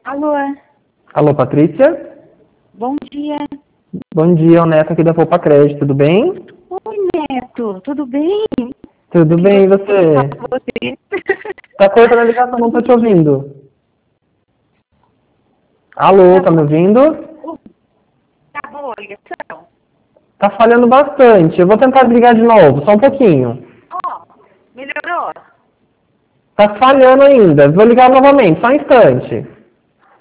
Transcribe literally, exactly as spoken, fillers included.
Alô, Alô, Patrícia? bom dia. Bom dia, o Neto aqui da Poupa Crédito, tudo bem? Oi, Neto, tudo bem? Tudo bem, e você? Você? Tá cortando a ligação, não tô te ouvindo. Alô, tá me ouvindo? Tá boa a ligação? Tá falhando bastante, eu vou tentar ligar de novo, só um pouquinho. Ó, melhorou? Tá falhando ainda, vou ligar novamente, só um instante.